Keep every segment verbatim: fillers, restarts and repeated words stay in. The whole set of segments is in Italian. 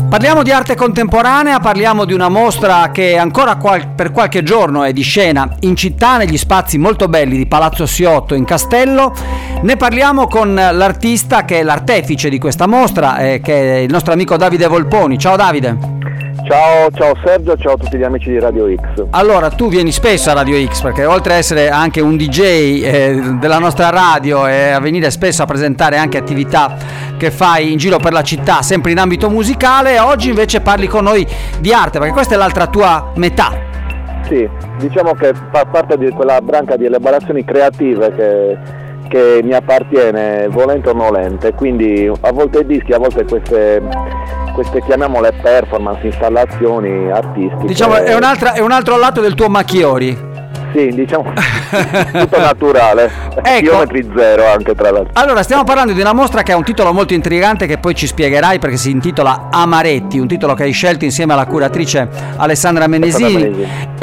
Parliamo di arte contemporanea, parliamo di una mostra che ancora qual- per qualche giorno è di scena in città, negli spazi molto belli di Palazzo Siotto in Castello. Ne parliamo con l'artista che è l'artefice di questa mostra, eh, che è il nostro amico Davide Volponi. Ciao Davide. Ciao, ciao Sergio, ciao a tutti gli amici di Radio X. Allora, tu vieni spesso a Radio X perché oltre a essere anche un D J eh, della nostra radio e a venire spesso a presentare anche attività che fai in giro per la città, sempre in ambito musicale, oggi invece parli con noi di arte, perché questa è l'altra tua metà. Sì, diciamo che fa parte di quella branca di elaborazioni creative che, che mi appartiene volente o nolente, quindi a volte dischi, a volte queste... queste chiamiamole performance, installazioni artistiche. Diciamo è, un'altra, è un altro lato del tuo Macchiori. Sì, diciamo tutto naturale, ecco. Chilometri zero anche tra l'altro. Allora, stiamo parlando di una mostra che ha un titolo molto intrigante che poi ci spiegherai, perché si intitola Amaretti, un titolo che hai scelto insieme alla curatrice Alessandra Menesini, Menesini.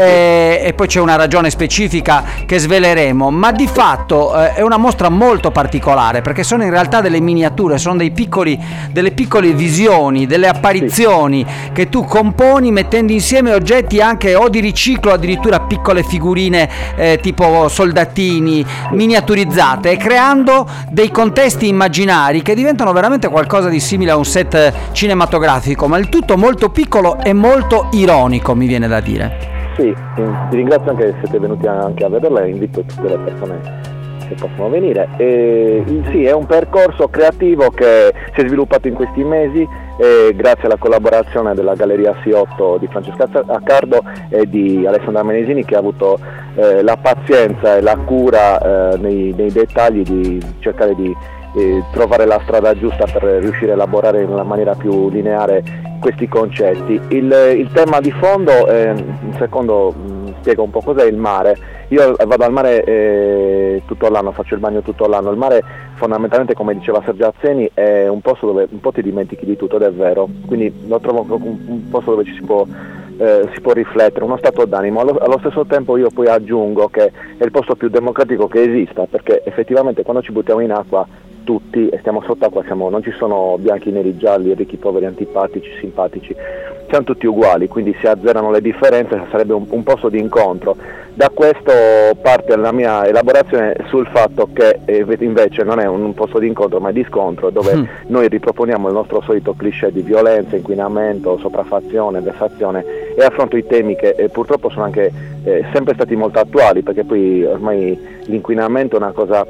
E, e poi c'è una ragione specifica che sveleremo, ma di fatto eh, è una mostra molto particolare perché sono in realtà delle miniature, sono dei piccoli, delle piccole visioni, delle apparizioni sì. che tu componi mettendo insieme oggetti anche o di riciclo, addirittura piccole figurine Eh, tipo soldatini miniaturizzate, e creando dei contesti immaginari che diventano veramente qualcosa di simile a un set cinematografico, ma il tutto molto piccolo e molto ironico, mi viene da dire. Sì, ti ringrazio anche che siete venuti anche a vederla e invito tutte le persone che possono venire. E, sì, è un percorso creativo che si è sviluppato in questi mesi eh, grazie alla collaborazione della Galleria Siotto di Francesca Accardo e di Alessandra Menesini, che ha avuto eh, la pazienza e la cura eh, nei, nei dettagli di cercare di eh, trovare la strada giusta per riuscire a elaborare in una maniera più lineare questi concetti. Il, il tema di fondo, eh, in secondo mh, spiego un po' cos'è il mare. Io vado al mare eh, tutto l'anno, faccio il bagno tutto l'anno. Il mare fondamentalmente, come diceva Sergio Azzeni, è un posto dove un po' ti dimentichi di tutto, ed è vero, quindi lo trovo un, un posto dove ci si può, eh, si può riflettere, uno stato d'animo. Allo, allo stesso tempo io poi aggiungo che è il posto più democratico che esista, perché effettivamente quando ci buttiamo in acqua tutti e stiamo sott'acqua, siamo, non ci sono bianchi, neri, gialli, ricchi, poveri, antipatici, simpatici, siamo tutti uguali, quindi si azzerano le differenze, sarebbe un, un posto di incontro. Da questo parte la mia elaborazione sul fatto che eh, invece non è un, un posto di incontro ma è di scontro, dove mm. noi riproponiamo il nostro solito cliché di violenza, inquinamento, sopraffazione, vessazione, e affronto i temi che eh, purtroppo sono anche eh, sempre stati molto attuali, perché poi ormai l'inquinamento è una cosa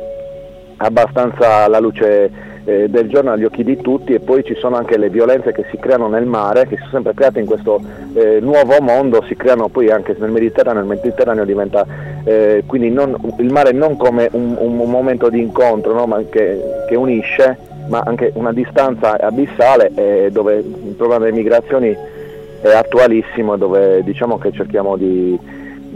abbastanza alla luce eh, del giorno, agli occhi di tutti, e poi ci sono anche le violenze che si creano nel mare, che si sono sempre create in questo eh, nuovo mondo, si creano poi anche nel Mediterraneo. Il Mediterraneo diventa eh, quindi non, il mare non come un, un, un momento di incontro, no? ma che, che unisce, ma anche una distanza abissale, eh, dove il problema delle migrazioni è attualissimo, dove diciamo che cerchiamo di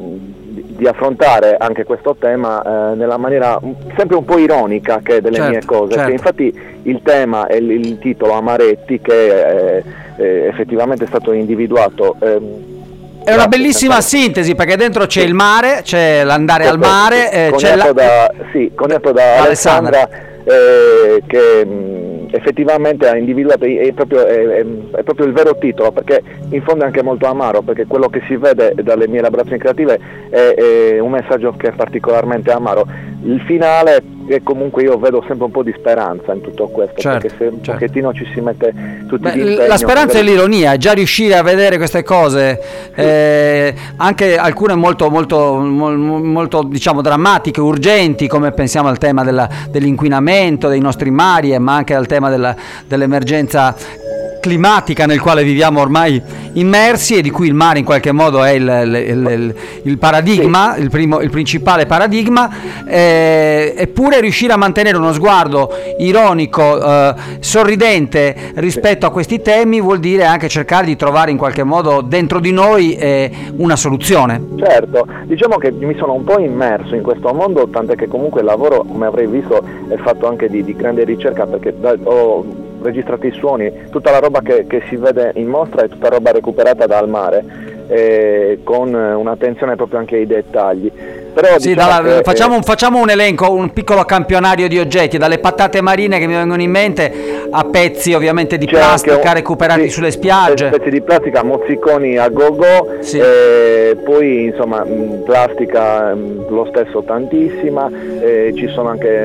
di affrontare anche questo tema eh, nella maniera sempre un po' ironica che è delle certo, mie cose, certo. Che infatti il tema e il, il titolo Amaretti, che eh, eh, effettivamente è stato individuato, eh, è una bellissima sintesi, perché dentro c'è il mare, c'è l'andare al mare, eh, c'è la... da, sì, coniato da Alessandra, eh, che mh, effettivamente ha individuato, è proprio, è, è, è proprio il vero titolo, perché in fondo è anche molto amaro, perché quello che si vede dalle mie elaborazioni creative è, è un messaggio che è particolarmente amaro. Il finale è comunque, io vedo sempre un po' di speranza in tutto questo, certo, perché se un certo. pochettino ci si mette tutti Beh, gli impegni, la speranza e l'ironia, già riuscire a vedere queste cose, sì. eh, anche alcune molto molto molto diciamo drammatiche, urgenti, come pensiamo al tema della, dell'inquinamento dei nostri mari, ma anche al tema della, dell'emergenza climatica nel quale viviamo ormai immersi, e di cui il mare in qualche modo è il, il, il, il paradigma, il, primo, il principale paradigma, eh, eppure riuscire a mantenere uno sguardo ironico, eh, sorridente rispetto a questi temi vuol dire anche cercare di trovare in qualche modo dentro di noi eh, una soluzione. Certo, diciamo che mi sono un po' immerso in questo mondo, tant'è che comunque il lavoro, come avrei visto, è fatto anche di, di grande ricerca, perché da, ho registrato i suoni, tutta la roba che, che si vede in mostra è tutta roba recuperata dal mare, eh, con un'attenzione proprio anche ai dettagli. Però sì, diciamo dalla, che, facciamo, eh, un, facciamo un elenco, un piccolo campionario di oggetti, dalle patate marine che mi vengono in mente a pezzi ovviamente di plastica un, recuperati sì, sulle spiagge, pezzi di plastica, mozziconi a go-go, sì. eh, poi insomma mh, plastica mh, lo stesso tantissima, eh, ci sono anche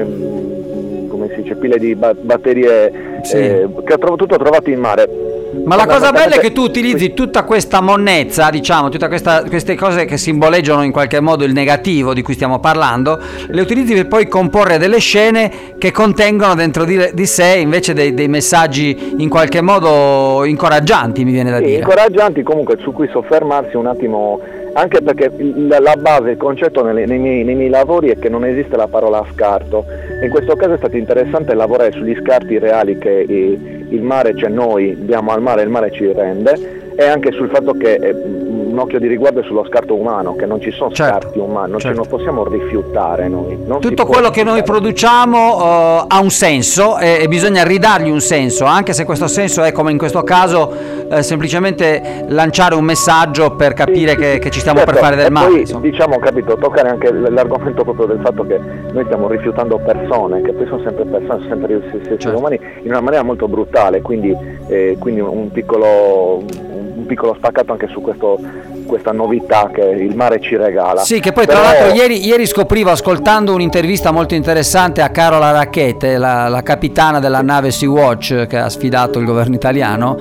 mh, come si dice, pile di ba- batterie, sì. eh, che ho trovato, tutto trovato in mare. Ma la cosa bella è che tu utilizzi tutta questa monnezza, diciamo, tutte queste cose che simboleggiano in qualche modo il negativo di cui stiamo parlando, le utilizzi per poi comporre delle scene che contengono dentro di, di sé invece dei, dei messaggi in qualche modo incoraggianti, mi viene da sì, dire. Incoraggianti, comunque su cui soffermarsi un attimo, anche perché la, la base, il concetto nei, nei, miei, nei miei lavori è che non esiste la parola scarto. In questo caso è stato interessante lavorare sugli scarti reali che il, il mare, cioè noi diamo al mare e il mare ci rende, e anche sul fatto che eh, un occhio di riguardo è sullo scarto umano, che non ci sono certo, scarti umani, non, certo. ce, non possiamo rifiutare noi. Non Tutto quello che noi produciamo uh, ha un senso e, e bisogna ridargli un senso, anche se questo senso è, come in questo caso, eh, semplicemente lanciare un messaggio per capire sì, che, sì. che ci stiamo certo, per fare del e male. Poi insomma. diciamo, capito, toccare anche l'argomento proprio del fatto che noi stiamo rifiutando persone, che poi sono sempre persone, sono sempre esseri certo. umani, in una maniera molto brutale, quindi, eh, quindi un piccolo... un piccolo spaccato anche su questo, questa novità che il mare ci regala. Sì, che poi Però... tra l'altro ieri, ieri scoprivo, ascoltando un'intervista molto interessante a Carola Rackete, la, la capitana della nave Sea-Watch che ha sfidato il governo italiano,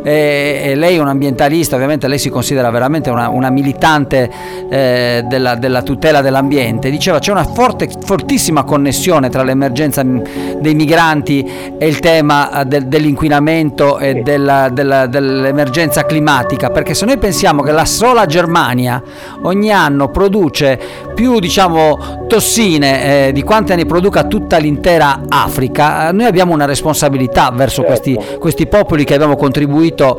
e, e lei è un'ambientalista, ovviamente lei si considera veramente una, una militante eh, della, della tutela dell'ambiente. Diceva c'è una forte, fortissima connessione tra l'emergenza dei migranti e il tema del, dell'inquinamento e della, della, dell'emergenza climatica, perché se noi pensiamo che la sola Germania ogni anno produce più, diciamo, tossine eh, di quante ne produca tutta l'intera Africa, noi abbiamo una responsabilità verso certo. questi, questi popoli che abbiamo contribuito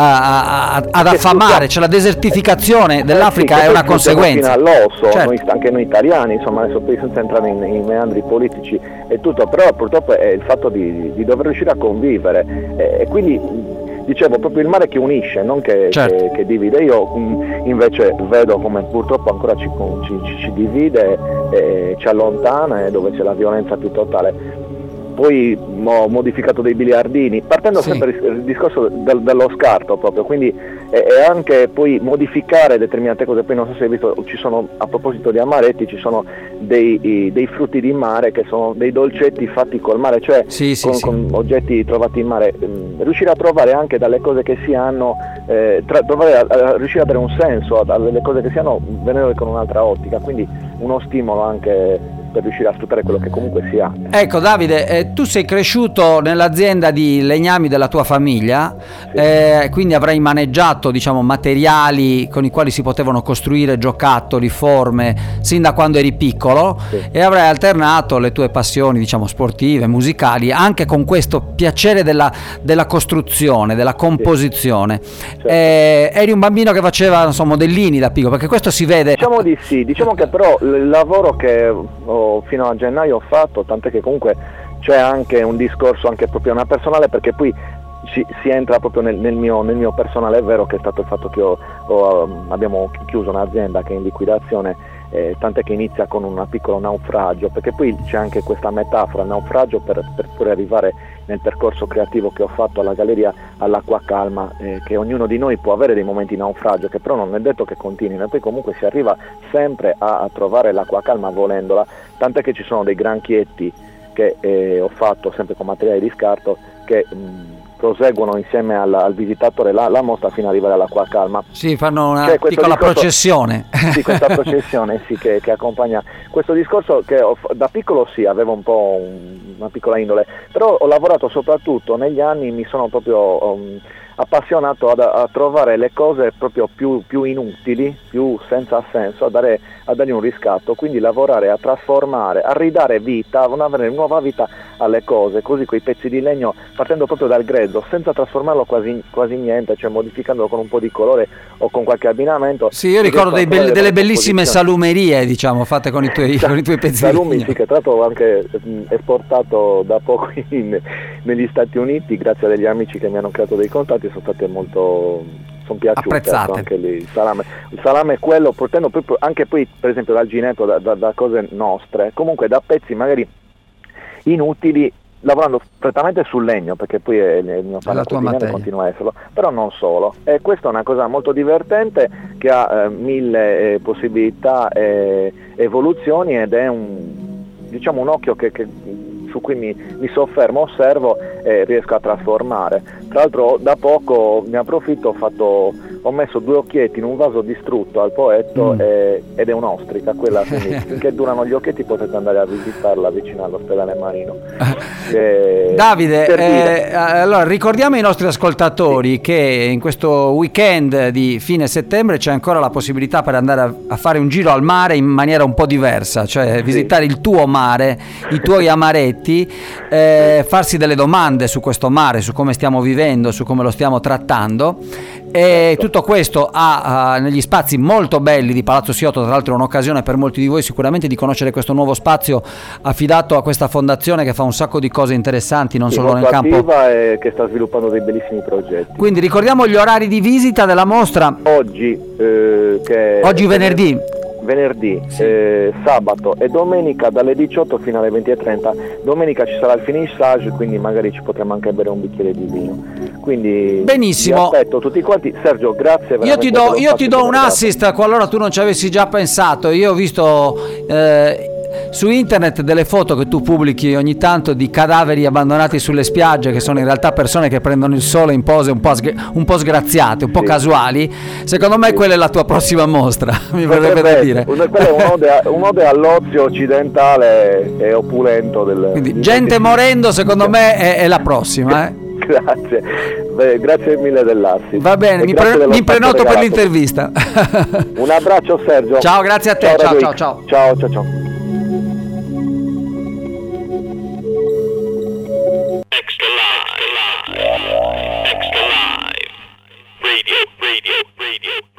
a, a, ad affamare, cioè la desertificazione dell'Africa eh sì, è una conseguenza. Fino all'osso, certo. noi, anche noi italiani, insomma, adesso poi senza entrare in, in meandri politici e tutto, però purtroppo è il fatto di, di dover riuscire a convivere eh, e quindi dicevo proprio il mare che unisce, non che, certo. che, che divide. Io mh, invece vedo come purtroppo ancora ci, ci, ci divide, eh, ci allontana, e dove c'è la violenza più totale. Poi ho modificato dei biliardini, partendo sì. sempre il discorso del, dello scarto proprio, quindi e, e anche poi modificare determinate cose. Poi non so se hai visto, ci sono, a proposito di amaretti, ci sono dei, i, dei frutti di mare che sono dei dolcetti fatti col mare, cioè sì, sì, con, sì. con oggetti trovati in mare. Riuscire a trovare anche dalle cose che si hanno, eh, tra, trovare a, a riuscire a dare un senso alle cose che si hanno, venendo con un'altra ottica, quindi uno stimolo anche per riuscire a sfruttare quello che comunque si ha. Ecco Davide, eh, tu sei cresciuto nell'azienda di legnami della tua famiglia, sì. eh, quindi avrai maneggiato, diciamo, materiali con i quali si potevano costruire giocattoli, forme, sin da quando eri piccolo, sì. e avrai alternato le tue passioni, diciamo, sportive, musicali, anche con questo piacere della, della costruzione, della composizione. Sì. Certo. Eh, eri un bambino che faceva, insomma, modellini da piccolo, perché questo si vede. Diciamo di sì, diciamo che però il lavoro che ho fino a gennaio ho fatto, tant'è che comunque c'è anche un discorso anche proprio una personale, perché poi ci, si entra proprio nel, nel, mio, nel mio personale. È vero che è stato il fatto che ho, ho, abbiamo chiuso un'azienda che è in liquidazione, eh, tant'è che inizia con un piccolo naufragio, perché poi c'è anche questa metafora, naufragio, per, per poi arrivare nel percorso creativo che ho fatto alla galleria all'acqua calma, eh, che ognuno di noi può avere dei momenti di naufragio, che però non è detto che continuino, e poi comunque si arriva sempre a, a trovare l'acqua calma volendola, tant'è che ci sono dei granchietti che eh, ho fatto sempre con materiale di scarto che mh, proseguono insieme al, al visitatore la, la mostra fino ad arrivare all'acqua calma. Sì, fanno una cioè, piccola discorso, processione. Sì, questa processione sì, che, che accompagna questo discorso, che ho, da piccolo sì, avevo un po' un, una piccola indole, però ho lavorato soprattutto negli anni, mi sono proprio um, appassionato ad, a trovare le cose proprio più, più inutili, più senza senso, a, dare, a dargli un riscatto, quindi lavorare a trasformare, a ridare vita, a avere nuova vita alle cose, così quei pezzi di legno, partendo proprio dal grezzo, senza trasformarlo quasi, quasi niente, cioè modificandolo con un po' di colore o con qualche abbinamento. Sì, io ricordo dei be- delle bellissime salumerie, diciamo, fatte con i tuoi, con i tuoi pezzi salumi, di legno. Sì, che tra l'altro ho anche mh, esportato da poco in, negli Stati Uniti, grazie a degli amici che mi hanno creato dei contatti, sono state molto sono piaciute, apprezzate. Ecco, anche lì il salame, il salame è quello, portando proprio anche poi per esempio dal gineto, da, da, da cose nostre, comunque da pezzi magari inutili, lavorando prettamente sul legno, perché poi è il mio pane quotidiano, continua a esserlo, però non solo. E questa è una cosa molto divertente che ha eh, mille eh, possibilità e evoluzioni, ed è un, diciamo, un occhio che, che su cui mi, mi soffermo, osservo e riesco a trasformare. Tra l'altro da poco ne approfitto, ho, fatto, ho messo due occhietti in un vaso distrutto al Poetto mm. e, ed è un'ostrica, quella, quindi finché durano gli occhietti potete andare a visitarla vicino all'ospedale marino. E, Davide, eh, allora ricordiamo ai nostri ascoltatori sì. che in questo weekend di fine settembre c'è ancora la possibilità per andare a, a fare un giro al mare in maniera un po' diversa, cioè sì. visitare il tuo mare, i tuoi amaretti, eh, farsi delle domande su questo mare, su come stiamo vivendo, su come lo stiamo trattando, e tutto questo ha, ha negli spazi molto belli di Palazzo Siotto. Tra l'altro è un'occasione per molti di voi sicuramente di conoscere questo nuovo spazio affidato a questa fondazione che fa un sacco di cose interessanti, non sì, solo nel campo, e che sta sviluppando dei bellissimi progetti. Quindi ricordiamo gli orari di visita della mostra. Oggi eh, che oggi venerdì venerdì, sì. eh, sabato e domenica dalle diciotto fino alle venti e trenta. Domenica ci sarà il finissage, quindi magari ci potremo anche bere un bicchiere di vino. Quindi benissimo, vi aspetto tutti quanti. Sergio, grazie. Io ti do, io ti do un assist qualora tu non ci avessi già pensato. Io ho visto eh, su internet delle foto che tu pubblichi ogni tanto di cadaveri abbandonati sulle spiagge, che sono in realtà persone che prendono il sole in pose un po', sg- un po' sgraziate, un po' sì. casuali. Secondo me sì. quella è la tua prossima mostra, mi verrebbe da dire. Quello è un'ode, un'ode all'ozio occidentale e opulento del, quindi gente morendo, secondo me è, è la prossima, eh? Grazie. Beh, grazie mille dell'assist. Va bene, mi, pre- mi prenoto per l'intervista. Un abbraccio Sergio. Ciao, grazie a te. Ciao, ciao, ciao. Ciao, ciao, ciao. Extra live, extra live, extra live, radio, radio, radio.